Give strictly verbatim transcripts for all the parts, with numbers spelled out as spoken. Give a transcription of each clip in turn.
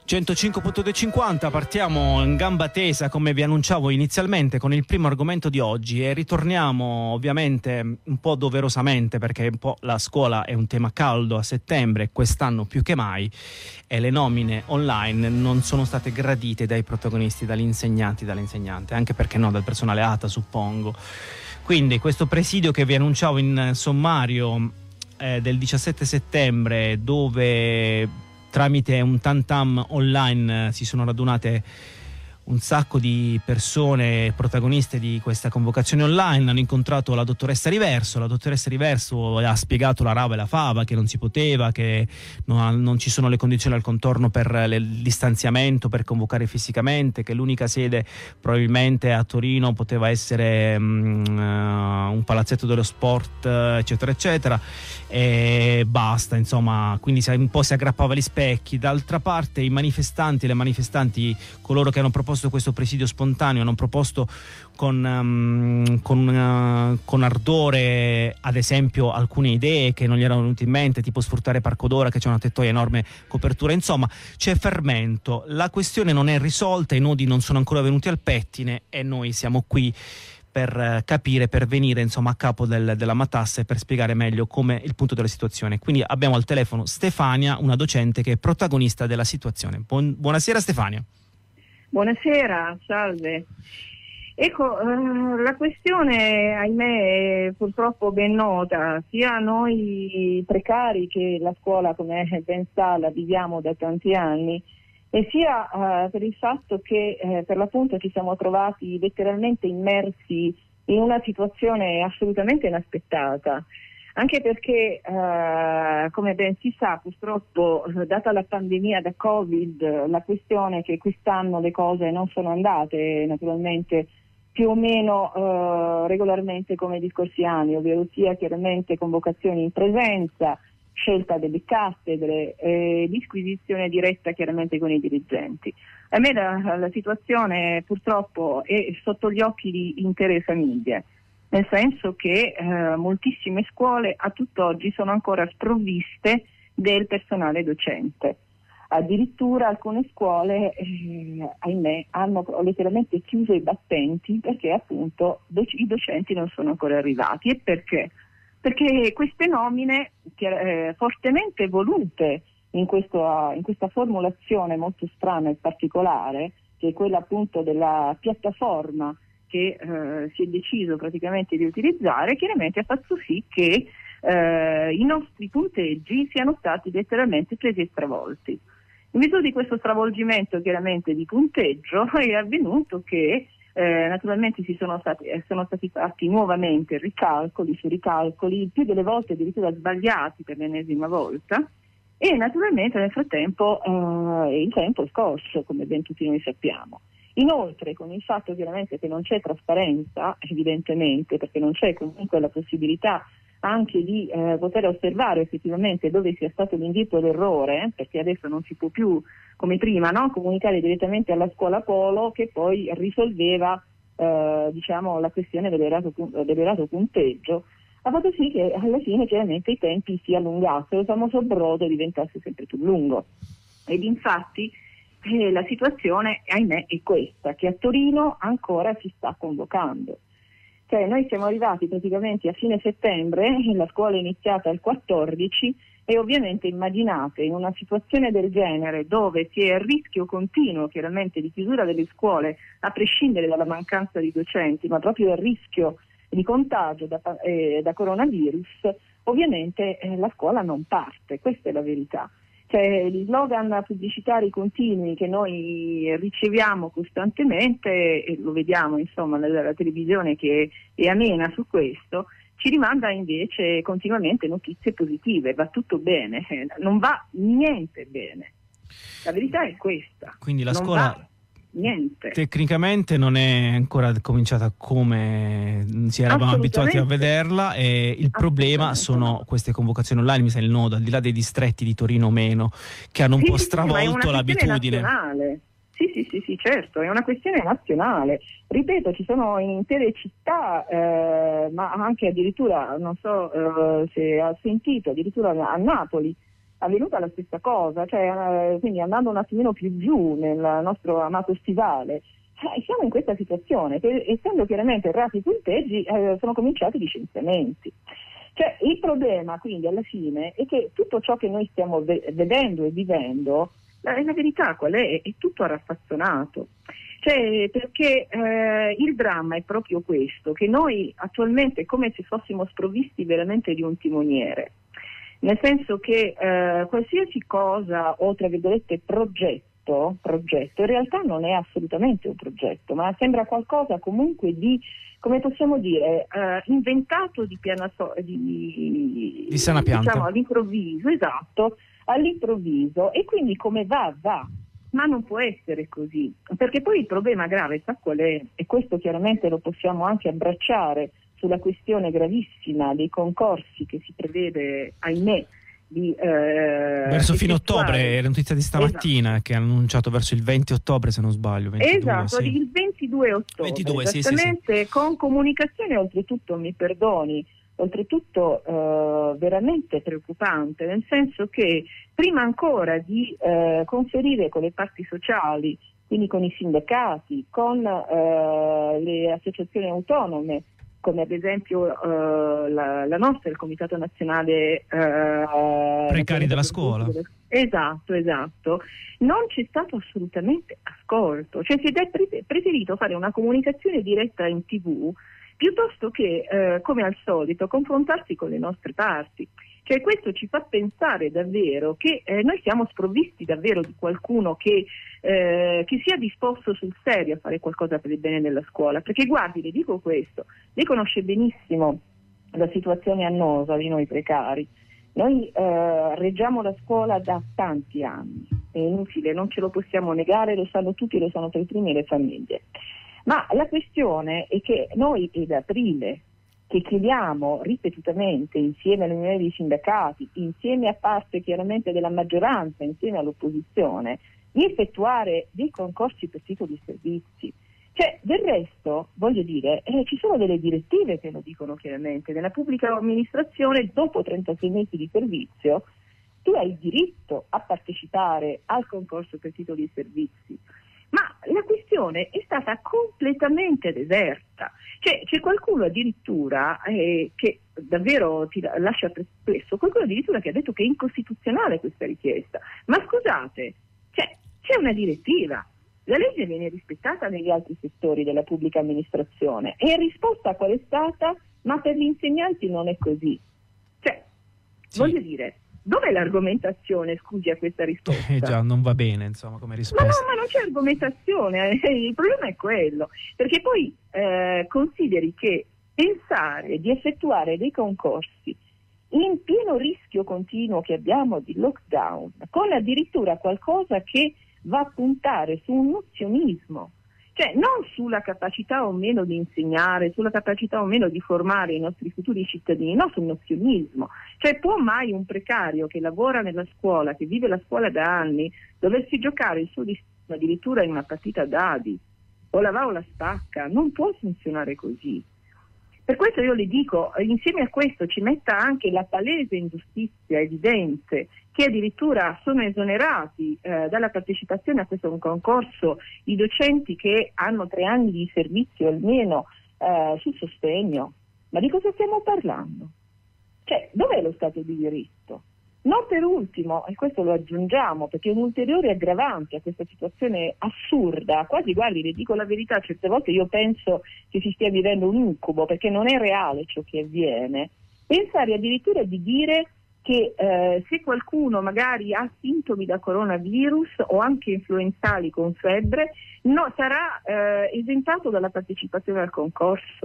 centocinque punto duecentocinquanta, partiamo in gamba tesa come vi annunciavo inizialmente con il primo argomento di oggi e ritorniamo ovviamente un po' doverosamente perché un po' la scuola è un tema caldo a settembre, quest'anno più che mai, e le nomine online non sono state gradite dai protagonisti, dagli insegnanti, dall'insegnante, anche perché no, dal personale A T A suppongo. Quindi questo presidio che vi annunciavo in sommario eh, del diciassette settembre, dove tramite un tantam online eh, si sono radunate un sacco di persone protagoniste di questa convocazione online, hanno incontrato la dottoressa Riverso, la dottoressa Riverso ha spiegato la rava e la fava, che non si poteva, che non, non ci sono le condizioni al contorno per le, il distanziamento, per convocare fisicamente, che l'unica sede probabilmente a Torino poteva essere um, uh, un palazzetto dello sport, eccetera eccetera, e basta, insomma, quindi un po' si aggrappava agli specchi. D'altra parte i manifestanti, le manifestanti, coloro che hanno proposto questo presidio spontaneo, hanno proposto con, um, con, uh, con ardore ad esempio alcune idee che non gli erano venute in mente, tipo sfruttare Parco d'Ora che c'è una tettoia enorme copertura, insomma c'è fermento, la questione non è risolta, i nodi non sono ancora venuti al pettine e noi siamo qui per capire, per venire insomma a capo del, della matassa e per spiegare meglio come il punto della situazione. Quindi abbiamo al telefono Stefania, una docente che è protagonista della situazione. Buon, buonasera Stefania. Buonasera, salve. Ecco, eh, la questione, ahimè, è purtroppo ben nota, sia a noi precari che la scuola, come ben sa, la viviamo da tanti anni, e sia eh, per il fatto che eh, per l'appunto ci siamo trovati letteralmente immersi in una situazione assolutamente inaspettata. Anche perché, eh, come ben si sa, purtroppo, data la pandemia da Covid, la questione è che quest'anno le cose non sono andate naturalmente più o meno eh, regolarmente come gli scorsi anni, ovvero sia chiaramente convocazioni in presenza, scelta delle cattedre, eh, disquisizione diretta chiaramente con i dirigenti. A me la, la situazione purtroppo è sotto gli occhi di intere famiglie. Nel senso che eh, moltissime scuole a tutt'oggi sono ancora sprovviste del personale docente. Addirittura alcune scuole, eh, ahimè, hanno letteralmente chiuso i battenti perché appunto doc- i docenti non sono ancora arrivati. E perché? Perché queste nomine eh, fortemente volute in, questo, in questa formulazione molto strana e particolare, che è quella appunto della piattaforma che eh, si è deciso praticamente di utilizzare, chiaramente ha fatto sì che eh, i nostri punteggi siano stati letteralmente presi e stravolti. In virtù di questo stravolgimento chiaramente di punteggio è avvenuto che eh, naturalmente si sono stati, eh, sono stati fatti nuovamente ricalcoli su ricalcoli, il più delle volte addirittura sbagliati per l'ennesima volta, e naturalmente nel frattempo eh, il tempo è scorso, come ben tutti noi sappiamo. Inoltre, con il fatto chiaramente che non c'è trasparenza, evidentemente, perché non c'è comunque la possibilità anche di eh, poter osservare effettivamente dove sia stato l'indizio o l'errore, eh, perché adesso non si può più, come prima, no, comunicare direttamente alla scuola polo che poi risolveva eh, diciamo la questione dell'erato, dell'erato punteggio, ha fatto sì che alla fine chiaramente i tempi si allungassero, il famoso brodo diventasse sempre più lungo. Ed infatti Eh, la situazione, ahimè, è questa, che a Torino ancora si sta convocando. Cioè noi siamo arrivati praticamente a fine settembre, la scuola è iniziata il quattordici, e ovviamente immaginate in una situazione del genere dove si è a rischio continuo chiaramente di chiusura delle scuole, a prescindere dalla mancanza di docenti, ma proprio a rischio di contagio da, eh, da coronavirus, ovviamente eh, la scuola non parte, questa è la verità. Cioè, gli slogan pubblicitari continui che noi riceviamo costantemente, e lo vediamo insomma nella televisione che è amena su questo, ci rimanda invece continuamente notizie positive, va tutto bene, non va niente bene. La verità è questa. Quindi la non scuola va niente. Tecnicamente non è ancora cominciata come si eravamo abituati a vederla, e il problema sono no. queste convocazioni online, mi sa il nodo, al di là dei distretti di Torino o meno, che hanno un sì, po' sì, stravolto sì, l'abitudine. Nazionale. Sì, sì, sì, sì, certo, è una questione nazionale. Ripeto, ci sono intere città, eh, ma anche addirittura, non so eh, se ha sentito, addirittura a Napoli, avvenuta la stessa cosa, cioè, eh, quindi andando un attimino più giù nel nostro amato stivale, eh, siamo in questa situazione, che essendo chiaramente errati i punteggi, eh, sono cominciati i licenziamenti. Cioè, il problema quindi alla fine è che tutto ciò che noi stiamo ve- vedendo e vivendo, la, la verità qual è? È tutto raffazzonato. Cioè, perché eh, il dramma è proprio questo, che noi attualmente è come se fossimo sprovvisti veramente di un timoniere. Nel senso che eh, qualsiasi cosa o tra virgolette progetto, progetto in realtà non è assolutamente un progetto, ma sembra qualcosa comunque di, come possiamo dire, eh, inventato di piana so- di, di sana pianta, diciamo all'improvviso, esatto, all'improvviso, e quindi come va va. Ma non può essere così, perché poi il problema grave sa qual è, e questo chiaramente lo possiamo anche abbracciare sulla questione gravissima dei concorsi che si prevede, ahimè, di eh, verso fine effettuare. ottobre, è la notizia di stamattina, esatto, che hanno annunciato verso il venti ottobre, se non sbaglio. ventidue, esatto, sì. Il ventidue ottobre, ventidue, esattamente, sì, sì, sì. Con comunicazione oltretutto, mi perdoni, oltretutto eh, veramente preoccupante, nel senso che prima ancora di eh, conferire con le parti sociali, quindi con i sindacati, con eh, le associazioni autonome, come ad esempio eh, la, la nostra, il Comitato Nazionale eh, Precari della Scuola. Delle... Esatto, esatto. Non c'è stato assolutamente ascolto, cioè si è preferito fare una comunicazione diretta in tivù piuttosto che, eh, come al solito, confrontarsi con le nostre parti. Cioè questo ci fa pensare davvero che eh, noi siamo sprovvisti davvero di qualcuno che, eh, che sia disposto sul serio a fare qualcosa per il bene della scuola, perché guardi, le dico questo, lei conosce benissimo la situazione annosa di noi precari. Noi eh, reggiamo la scuola da tanti anni, è inutile, non ce lo possiamo negare, lo sanno tutti, lo sanno per i primi le famiglie. Ma la questione è che noi è da aprile che chiediamo ripetutamente, insieme all'unione dei sindacati, insieme a parte chiaramente della maggioranza, insieme all'opposizione, di effettuare dei concorsi per titoli di servizi. Cioè, del resto, voglio dire, eh, ci sono delle direttive che lo dicono chiaramente. Nella pubblica amministrazione, dopo trentasei mesi di servizio, tu hai il diritto a partecipare al concorso per titoli di servizi. Ma la questione è stata completamente deserta. Cioè, c'è qualcuno addirittura eh, che davvero ti lascia perplesso, qualcuno addirittura che ha detto che è incostituzionale questa richiesta. Ma scusate, cioè, c'è una direttiva, la legge viene rispettata negli altri settori della pubblica amministrazione, e in risposta qual è stata? Ma per gli insegnanti non è così. Cioè, sì, voglio dire, dov'è l'argomentazione, scusi, a questa risposta? Eh già, non va bene, insomma, come risposta. Ma no, ma non c'è argomentazione, il problema è quello, perché poi eh, consideri che pensare di effettuare dei concorsi in pieno rischio continuo che abbiamo di lockdown, con addirittura qualcosa che va a puntare su un nozionismo, cioè non sulla capacità o meno di insegnare, sulla capacità o meno di formare i nostri futuri cittadini, no, sul nozionismo. Cioè, può mai un precario che lavora nella scuola, che vive la scuola da anni, doversi giocare il suo destino addirittura in una partita a dadi, o la va o la spacca? Non può funzionare così. Per questo io le dico, insieme a questo ci metta anche la palese ingiustizia evidente che addirittura sono esonerati eh, dalla partecipazione a questo concorso i docenti che hanno tre anni di servizio almeno eh, sul sostegno. Ma di cosa stiamo parlando? Cioè, dov'è lo Stato di diritto? Non per ultimo, e questo lo aggiungiamo perché è un ulteriore aggravante a questa situazione assurda, quasi, guardi, le dico la verità, certe volte io penso che si stia vivendo un incubo, perché non è reale ciò che avviene, pensare addirittura di dire che eh, se qualcuno magari ha sintomi da coronavirus o anche influenzali con febbre, no, sarà eh, esentato dalla partecipazione al concorso.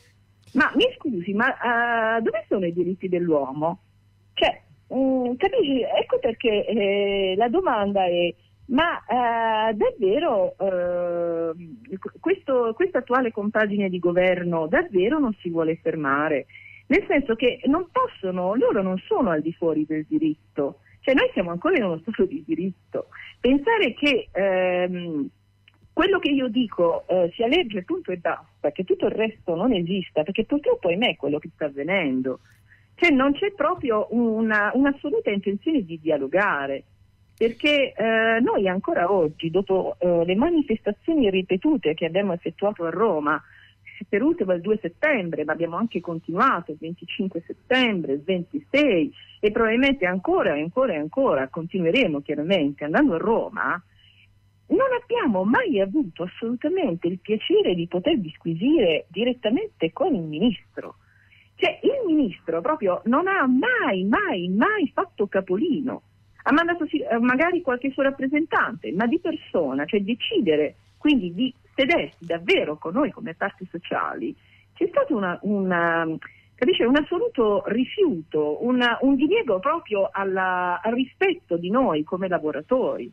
Ma mi scusi, ma uh, dove sono i diritti dell'uomo? Cioè, Mm, capisci? Ecco perché eh, la domanda è: ma eh, davvero eh, questo, questa attuale compagine di governo davvero non si vuole fermare? Nel senso che non possono, loro non sono al di fuori del diritto, cioè noi siamo ancora in uno stato di diritto. Pensare che ehm, quello che io dico eh, sia legge punto e basta, che tutto il resto non esista, perché purtroppo ahimè è quello che sta avvenendo. Cioè non c'è proprio una, un'assoluta intenzione di dialogare, perché eh, noi ancora oggi, dopo eh, le manifestazioni ripetute che abbiamo effettuato a Roma, per ultimo il due settembre, ma abbiamo anche continuato il venticinque settembre, il ventisei, e probabilmente ancora e ancora e ancora continueremo chiaramente andando a Roma, non abbiamo mai avuto assolutamente il piacere di poter disquisire direttamente con il ministro. Cioè il ministro proprio non ha mai, mai, mai fatto capolino. Ha mandato magari qualche suo rappresentante, ma di persona, cioè decidere quindi di sedersi davvero con noi come parti sociali, c'è stato una, una, capisce, un assoluto rifiuto, una, un diniego proprio alla, al rispetto di noi come lavoratori.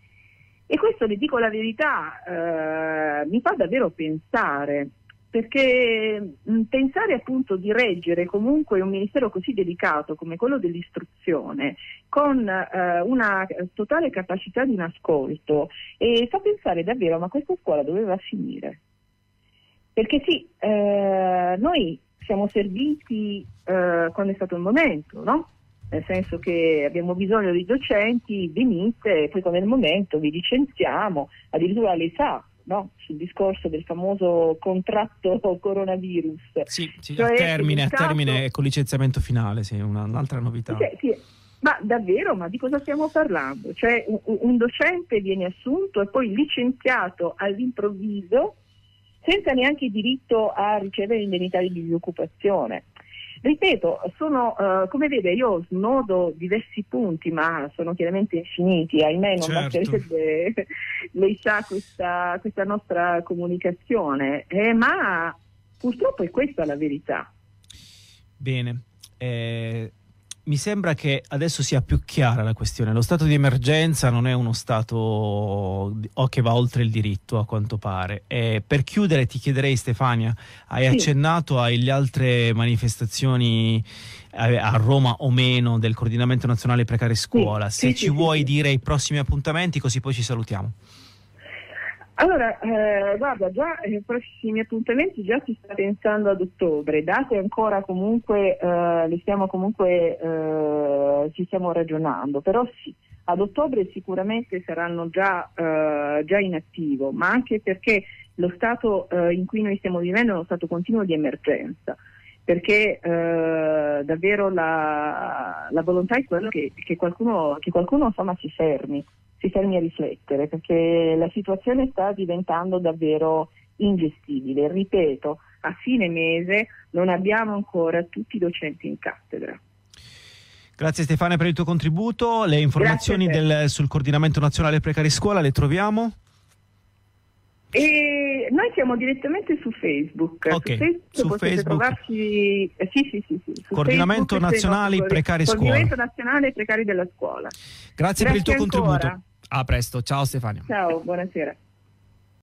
E questo, le dico la verità, eh, mi fa davvero pensare, perché mh, pensare appunto di reggere comunque un ministero così delicato come quello dell'istruzione con eh, una totale capacità di un ascolto, e fa pensare davvero, ma questa scuola doveva finire? Perché sì, eh, noi siamo serviti eh, quando è stato il momento, no? Nel senso che abbiamo bisogno di docenti, venite, e poi quando è il momento vi licenziamo, addirittura lei sa, no? Sul discorso del famoso contratto coronavirus. Sì, sì, cioè, a termine, a caso... termine con licenziamento finale, sì, una, un'altra novità. Sì, sì. Ma davvero, ma di cosa stiamo parlando? Cioè un, un docente viene assunto e poi licenziato all'improvviso senza neanche diritto a ricevere l'indennità di disoccupazione. Ripeto, sono, uh, come vede, io snodo diversi punti, ma sono chiaramente infiniti, ahimè non certo. basterebbe, lei sa, questa, questa nostra comunicazione, eh, ma purtroppo è questa la verità. Bene, eh, mi sembra che adesso sia più chiara la questione. Lo stato di emergenza non è uno stato o che va oltre il diritto, a quanto pare. E per chiudere ti chiederei, Stefania, hai sì. accennato alle altre manifestazioni a Roma o meno del Coordinamento Nazionale Precari Scuola. Sì, Se sì, ci sì, vuoi sì. dire i prossimi appuntamenti, così poi ci salutiamo. Allora, eh, guarda, già ai prossimi appuntamenti già si sta pensando ad ottobre, date ancora comunque, eh, le stiamo comunque, eh, ci stiamo ragionando, però sì, ad ottobre sicuramente saranno già, eh, già in attivo, ma anche perché lo stato eh, in cui noi stiamo vivendo è uno stato continuo di emergenza, perché eh, davvero la, la volontà è quella che, che qualcuno, che qualcuno insomma si fermi. si fermi a riflettere, perché la situazione sta diventando davvero ingestibile. Ripeto, a fine mese non abbiamo ancora tutti i docenti in cattedra. Grazie Stefania per il tuo contributo. Le informazioni del, sul Coordinamento Nazionale Precari Scuola le troviamo? E noi siamo direttamente su Facebook. Okay. Su Facebook su potete Facebook. trovarci. Eh, sì, sì, sì, sì. Su Coordinamento Facebook, Nazionale no, Precari Scuola. Coordinamento Nazionale Precari della Scuola. Grazie, Grazie per il tuo ancora. contributo. A presto, ciao Stefania. Ciao, buonasera.